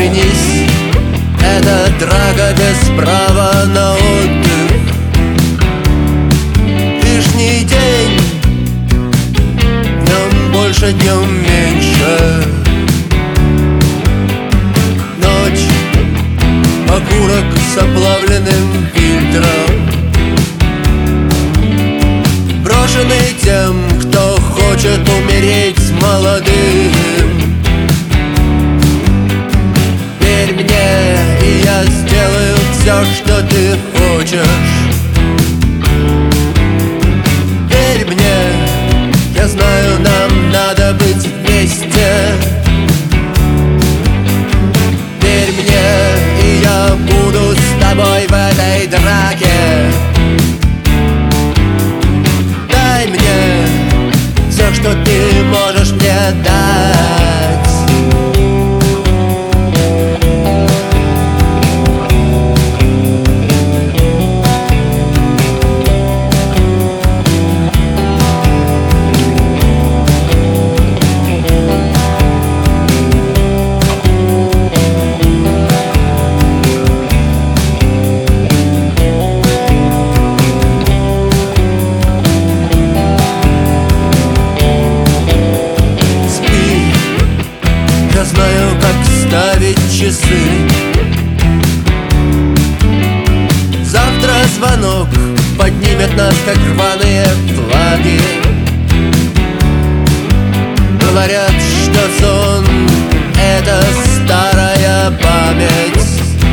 Оглянись, это драка без права на отдых. Лишний день, днем больше, днем меньше. Ночь, окурок с оплавленным фильтром, брошенный тем, кто хочет умереть молодым. Верь мне, и я сделаю все, что ты хочешь. Верь мне, я знаю, нам надо быть вместе. Верь мне, и я буду с тобой в этой драке. Дай мне все, что ты можешь мне дать. Я знаю, как ставить часы. Завтра звонок поднимет нас, как рваные флаги. Говорят, что сон — это старая память.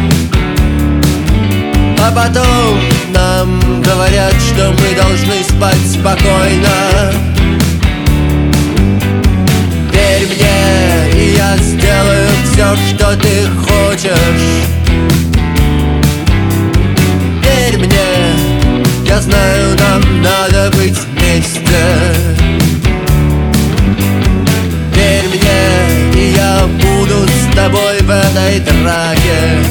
А потом нам говорят, что мы должны спать спокойно. Верь мне, и я сделаю все, что ты хочешь. Верь мне, я знаю, нам надо быть вместе. Верь мне, и я буду с тобой в этой драке.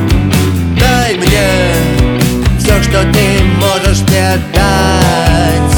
Дай мне все, что ты можешь мне дать.